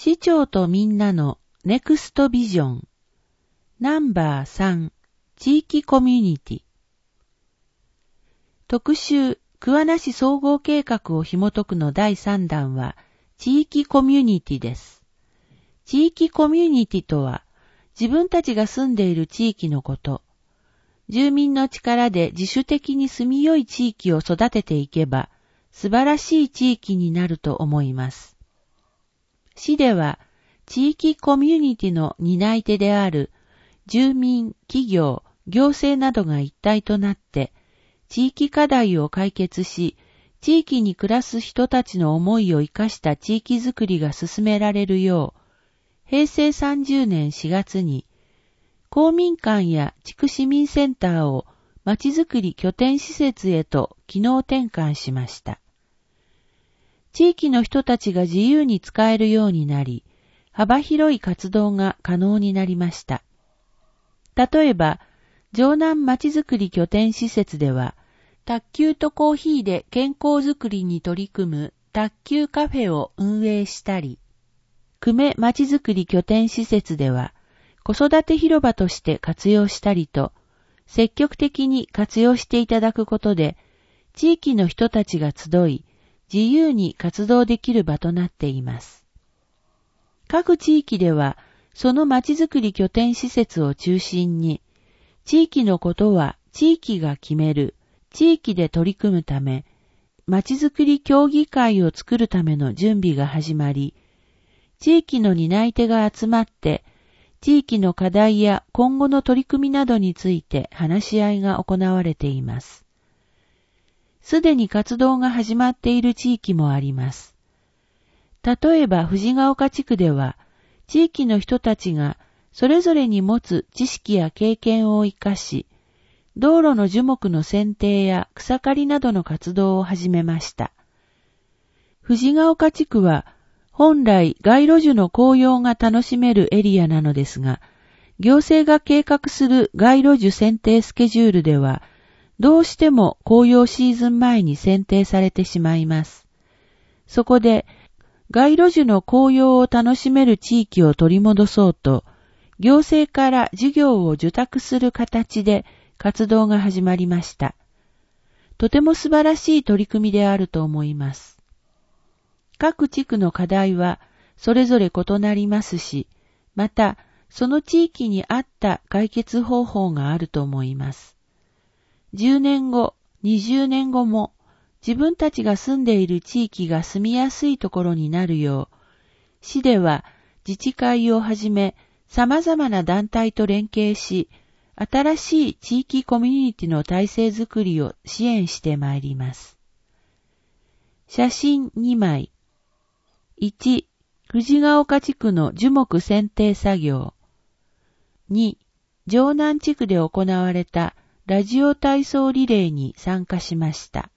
市長とみんなのネクストビジョンナンバー3地域コミュニティ特集桑名市総合計画を紐解くの第3弾は地域コミュニティです。地域コミュニティとは自分たちが住んでいる地域のこと。住民の力で自主的に住みよい地域を育てていけば素晴らしい地域になると思います。市では地域コミュニティの担い手である住民、企業、行政などが一体となって地域課題を解決し、地域に暮らす人たちの思いを生かした地域づくりが進められるよう、平成30年4月に公民館や地区市民センターをまちづくり拠点施設へと機能転換しました。地域の人たちが自由に使えるようになり、幅広い活動が可能になりました。例えば、城南まちづくり拠点施設では、卓球とコーヒーで健康づくりに取り組む卓球カフェを運営したり、久米まちづくり拠点施設では、子育て広場として活用したりと、積極的に活用していただくことで、地域の人たちが集い、自由に活動できる場となっています。各地域では、そのまちづくり拠点施設を中心に、地域のことは地域が決める、地域で取り組むため、まちづくり協議会を作るための準備が始まり、地域の担い手が集まって、地域の課題や今後の取り組みなどについて話し合いが行われています。すでに活動が始まっている地域もあります。例えば藤ヶ丘地区では、地域の人たちがそれぞれに持つ知識や経験を生かし、道路の樹木の剪定や草刈りなどの活動を始めました。藤ヶ丘地区は本来街路樹の紅葉が楽しめるエリアなのですが、行政が計画する街路樹剪定スケジュールでは、どうしても紅葉シーズン前に剪定されてしまいます。そこで、街路樹の紅葉を楽しめる地域を取り戻そうと、行政から事業を受託する形で活動が始まりました。とても素晴らしい取り組みであると思います。各地区の課題はそれぞれ異なりますし、またその地域に合った解決方法があると思います。10年後、20年後も自分たちが住んでいる地域が住みやすいところになるよう、市では自治会をはじめ様々な団体と連携し、新しい地域コミュニティの体制づくりを支援してまいります。写真2枚。1、藤ヶ丘地区の樹木剪定作業。2、城南地区で行われたラジオ体操リレーに参加しました。